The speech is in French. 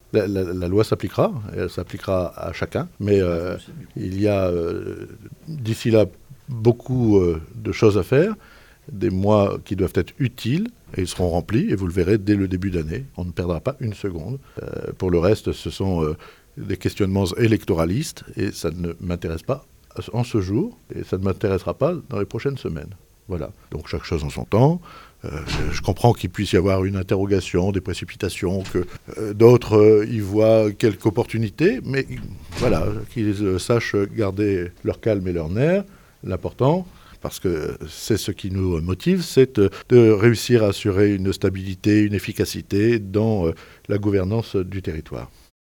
La loi s'appliquera, elle s'appliquera à chacun, mais il y a d'ici là beaucoup de choses à faire, des mois qui doivent être utiles, et ils seront remplis, et vous le verrez dès le début d'année. On ne perdra pas une seconde. Pour le reste, ce sont des questionnements électoralistes, et ça ne m'intéresse pas en ce jour, et ça ne m'intéressera pas dans les prochaines semaines. Voilà. Donc chaque chose en son temps. Je comprends qu'il puisse y avoir une interrogation, des précipitations, que d'autres y voient quelques opportunités, mais voilà, qu'ils sachent garder leur calme et leur nerf. L'important, parce que c'est ce qui nous motive, c'est de réussir à assurer une stabilité, une efficacité dans la gouvernance du territoire.